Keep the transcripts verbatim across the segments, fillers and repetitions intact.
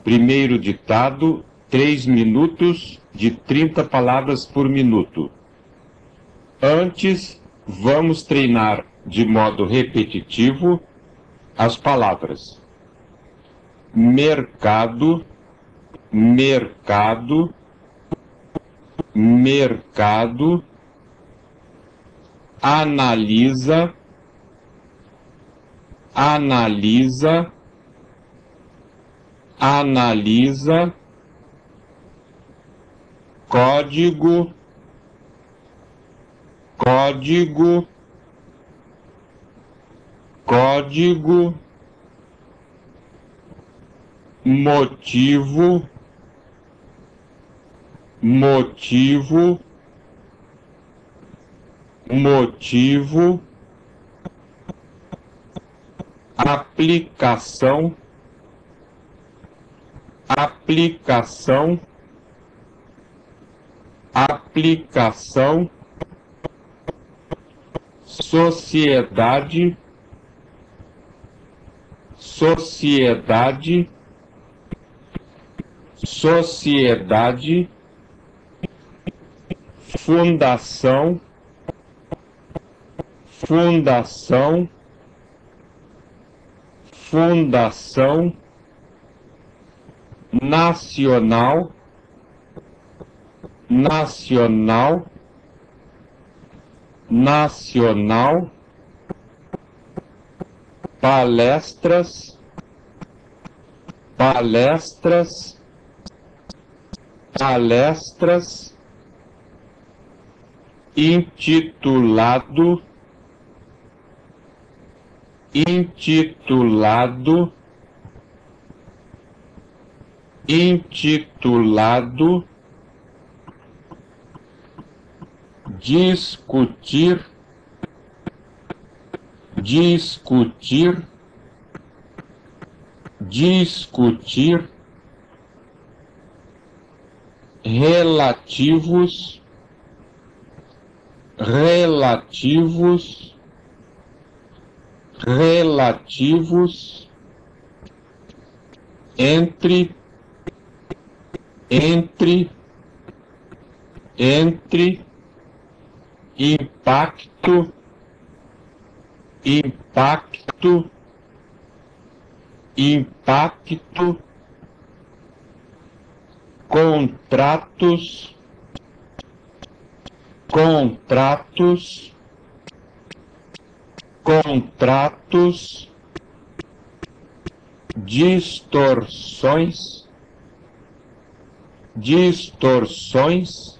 Primeiro ditado, três minutos de trinta palavras por minuto. Antes, vamos treinar de modo repetitivo as palavras mercado, mercado, mercado, analisa, analisa, analisa, código, código, código, motivo, motivo, motivo, aplicação, aplicação, aplicação, sociedade, sociedade, sociedade, fundação, fundação, fundação, nacional, nacional, nacional, palestras, palestras, palestras, intitulado, intitulado, intitulado, discutir, discutir, discutir, relativos, relativos, relativos, entre, entre, entre, impacto, impacto, impacto, contratos, contratos, contratos, distorções, distorções,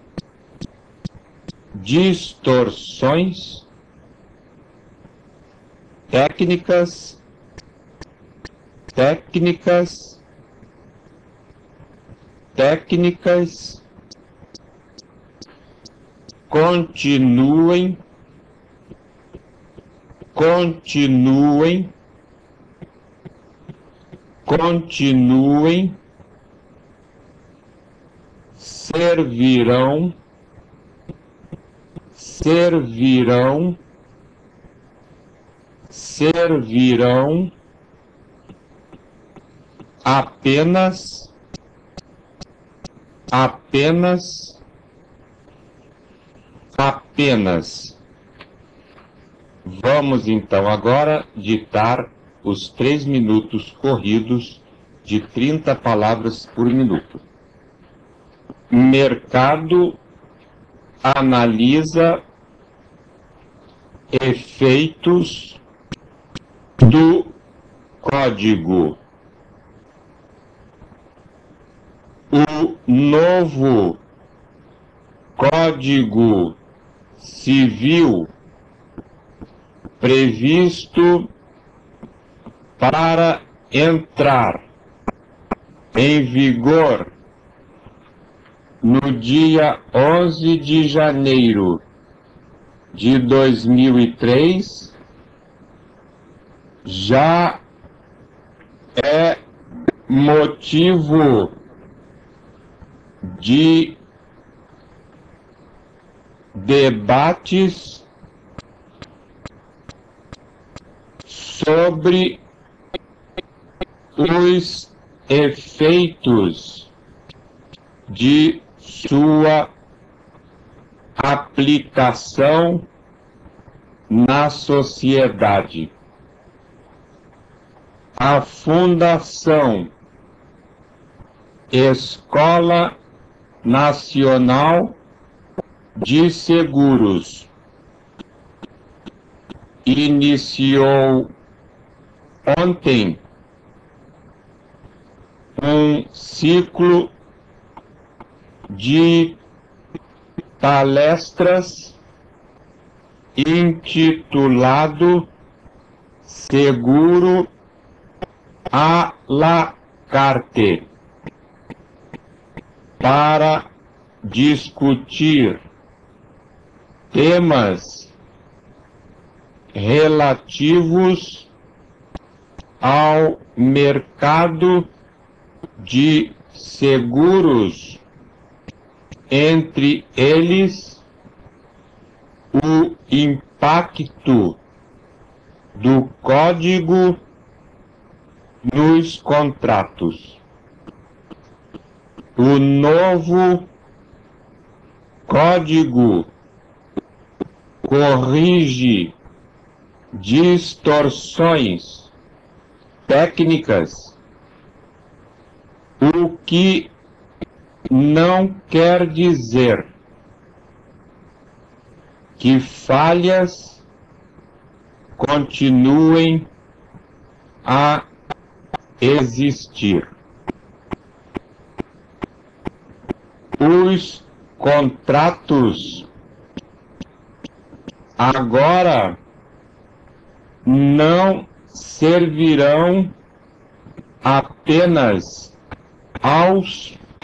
distorções, técnicas, técnicas, técnicas, continuem, continuem, continuem, servirão, servirão, servirão, apenas, apenas, apenas. Vamos então agora ditar os três minutos corridos de trinta palavras por minuto. Mercado analisa efeitos do código. O novo Código Civil previsto para entrar em vigor no dia onze de janeiro de dois mil e três já é motivo de debates sobre os efeitos de sua aplicação na sociedade. A Fundação Escola Nacional de Seguros iniciou ontem um ciclo de palestras intitulado Seguro à la carte, para discutir temas relativos ao mercado de seguros, entre eles o impacto do código nos contratos. O novo código corrige distorções técnicas, o que não quer dizer que falhas continuem a existir. Os contratos agora não servirão apenas aos